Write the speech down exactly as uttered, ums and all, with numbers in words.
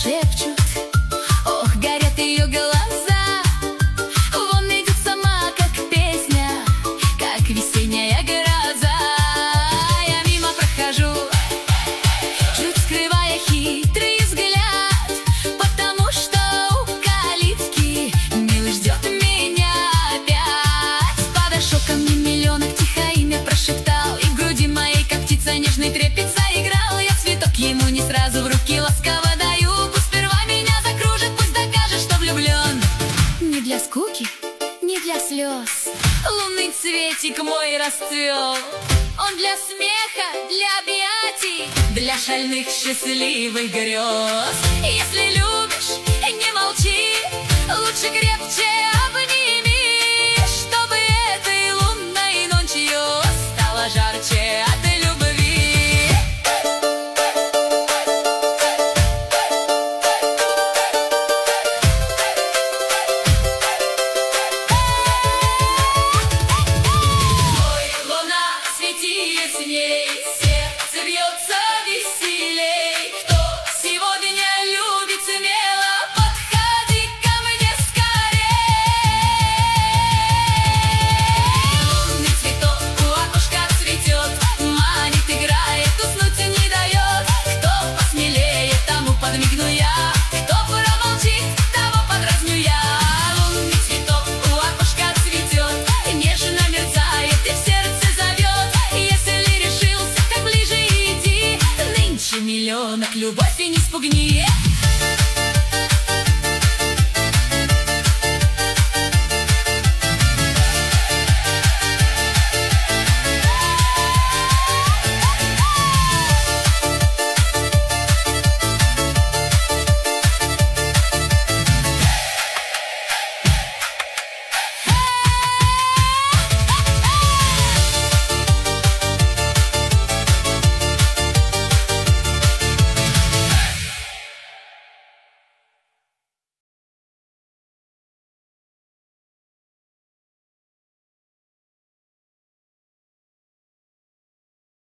шепчут, ох, горят ее глаза. Вон идет сама, как песня, как весенняя гроза. Я мимо прохожу, чуть скрывая хитрый взгляд, потому что у калитки милый ждет меня опять. Подошел ко мне миллионок, тихо имя прошептал, и в груди моей, как птица, нежный трепет заиграл. Я цветок ему не сразу в руки ласково даю, пусть сперва меня закружит, пусть докажет, что влюблен. Не для скуки, не для слез лунный цветик мой расцвел. Он для смеха, для объятий, для шальных счастливых грез. Если любишь, не молчи, лучше крепче обними, чтобы этой лунной ночью стало жарче от любви. Ой, луна, свети ясней, сердце бьется веселей. Кто сегодня любит смело, подходи ко мне скорей. Лунный цветок у окошка цветет, манит, играет, уснуть не дает. Кто посмелее, тому подмигну я, кто промолчит, того подразню я. Лунный цветок у окошка цветет, нежно мерцает и в сердце зовет. Если решился, так ближе иди, нынче миллионок, любовь и не спугни.